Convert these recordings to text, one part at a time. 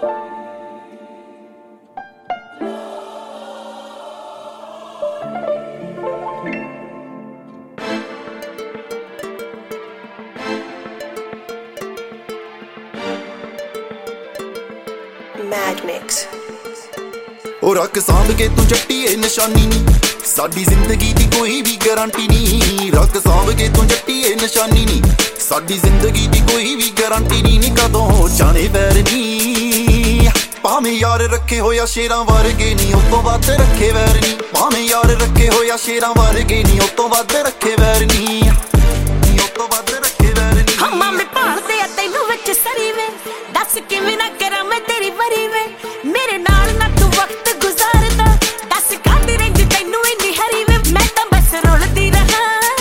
ਉਹ ਰੱਖ ਸਾਂਭ ਕੇ ਤੂੰ ਜੱਟੀਏ ਨਿਸ਼ਾਨੀ ਨੀ, ਸਾਡੀ ਜ਼ਿੰਦਗੀ ਦੀ ਕੋਈ ਵੀ ਗਾਰੰਟੀ ਨੀ। ਰੱਖ ਸਾਂਭ ਕੇ ਤੂੰ ਜੱਟੀਏ ਨਿਸ਼ਾਨੀ ਨੀ, ਸਾਡੀ ਜ਼ਿੰਦਗੀ ਦੀ ਕੋਈ ਵੀ ਗਾਰੰਟੀ ਨੀ। ਕਦੋਂ ਜਾਣੇ ਵੈਰ ਨੀ, ਭਾਵੇਂ ਯਾਰ ਰੱਖੇ ਹੋਇਆ ਸ਼ੇਰਾਂ ਵਰਗੇ ਨੀ, ਉਹ ਤੋਂ ਵੱਧ ਰੱਖੇ ਵੈਰ ਨੀ। ਭਾਵੇਂ ਯਾਰ ਰੱਖੇ ਹੋਇਆ ਸ਼ੇਰਾਂ ਵਰਗੇ ਨੀ, ਉਹ ਤੋਂ ਵੱਧ ਰੱਖੇ ਵੈਰ ਨੀ, ਉਹ ਤੋਂ ਵੱਧ ਰੱਖੇ ਵੈਰ ਨੀ। ਹਾਂ ਮਾਮੇ ਭਾਲਦੇ ਆ ਤੈਨੂੰ ਵਿੱਚ ਸਰੀ ਵੇ, ਦੱਸ ਕਿਵੇਂ ਨਾ ਕਰਾਂ ਮੈਂ ਤੇਰੀ ਵਰੀ ਵੇ। ਮੇਰੇ ਨਾਲ ਨਾ ਤੂੰ ਵਕਤ ਗੁਜ਼ਾਰਦਾ, ਦੱਸ ਕਾਹਦੀ ਰਹਿੰਦੀ ਤੈਨੂੰ ਇੰਨੀ ਹਰੀ ਵੇ। ਮੈਂ ਤਾਂ ਬਸ ਰੁਲਦੀ ਰਹਾਂ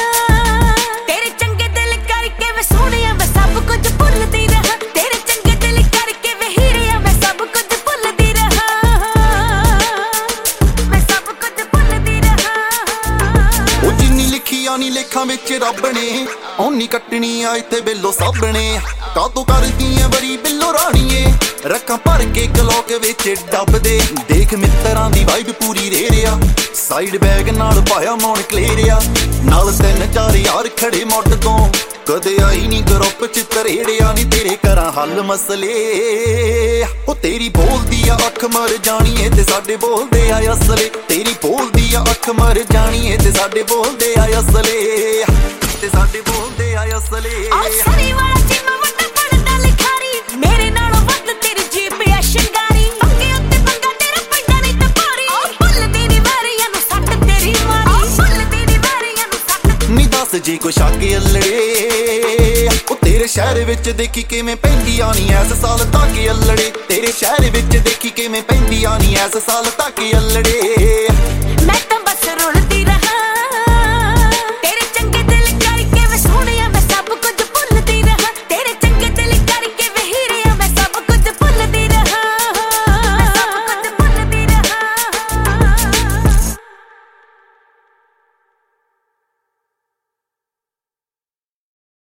ਤੇਰੇ ਚੰਗੇ ਦਿਲ ਕਰਕੇ ਵੇ ਸੋਹਣਿਆ, ਮੈਂ ਸਭ ਕੁਝ ਭੁੱਲਦੀ ਰਹਾਂ। ਤੇਰੇ ਚੰਗੇ ਦਿਲ ਕਰਕੇ ਵੇ ਹੀਰਿਆ, ਮੈਂ ਸਭ ਕੁਝ ਭੁੱਲਦੀ ਰਹਾਂ, ਮੈਂ ਸਭ ਕੁਝ ਭੁੱਲਦੀ ਰਹਾਂ। ਉਹ ਜਿੰਨੀ ਲਿਖੀਆਂ ਨੀ ਲੇਖਾਂ ਵਿੱਚ ਰੱਬ ਨੇ, ਓਨੀ ਕੱਟਣੀ ਆ ਇੱਥੇ ਬਿੱਲੋ ਸਾਬਣੇ। ਕਾਤੋਂ ਕਰਦੀ ਐ ਬੜੀ ਬਿੱਲੋ ਰਾਣੀਏ, ਰੱਖਾਂ ਭਰ ਕੇ ਕਲੋਕ ਵਿੱਚ ਡੱਬਦੇ। ਦੇਖ ਮਿੱਤਰਾਂ ਦੀ ਵਾਈਬ ਪੂਰੀ ਰੇ ਰਿਆ, ਸਾਈਡ ਬੈਗ ਨਾਲ ਪਾਇਆ ਮੌਣ ਕਲੇਰਿਆ। ਨਾਲ 3-4 ਯਾਰ ਖੜੇ ਮੁੱਢ ਤੋਂ, ਕਦੇ ਆਈ ਨੀ ਗਰੁੱਪ ਚ ਤਰੇੜਿਆ ਨੀ। ਤੇਰੇ ਕਰਾਂ ਹੱਲ ਮਸਲੇ, ਉਹ ਤੇਰੀ ਬੋਲਦੀ ਆ ਅੱਖ ਮਰ ਜਾਣੀਏ ਤੇ ਸਾਡੇ ਬੋਲਦੇ ਆ ਅਸਲੇ। ਤੇਰੀ ਬੋਲਦੀ ਆ ਅੱਖ ਮਰ ਜਾਣੀਏ ਤੇ ਸਾਡੇ ਬੋਲਦੇ ਆ ਅਸਲੇ, ਤੇ ਸਾਡੇ ਬੋਲਦੇ ਆ ਅਸਲੇ। ਸਰੀ ਵਾਲਾ ਚੀਮਾ ਵੱਡਾ ਪੜਦਾ ਲਿਖਾਰੀ, ਮੇਰੇ ਨਾਲੋਂ ਵੱਧ ਤੇਰੀ ਜੀਬ ਆ ਸ਼ਿੰਗਾਰੀ। ਪੰਗੇ ਉੱਤੇ ਪੰਗਾ ਤੇਰਾ ਪੈਂਦਾ ਨਹੀਂ ਤਪਾਰੀ, ਭੁੱਲਦੀ ਨੀ ਵਾਰੀਆਂ ਨੂੰ ਸੱਟ ਤੇਰੀ ਮਾਰੀ, ਭੁੱਲਦੀ ਨੀ ਵਾਰੀਆਂ ਨੂੰ ਸੱਟ। ਨੀ ਦੱਸ ਜੇ ਕੁਛ ਆਗੇ ਅਲੜੇ, ਉਹ ਤੇਰੇ ਸ਼ਹਿਰ ਵਿੱਚ ਦੇਖੀ ਕਿਵੇਂ ਪੈਂਦੀਆਂ ਨੀ ਐਸ ਸਾਲ ਤੱਕ ਅਲੜੇ। ਤੇਰੇ ਸ਼ਹਿਰ ਵਿੱਚ ਦੇਖੀ ਕਿਵੇਂ ਪੈਂਦੀਆਂ ਨੀ ਐਸ ਸਾਲ ਤੱਕ ਅਲੜੇ।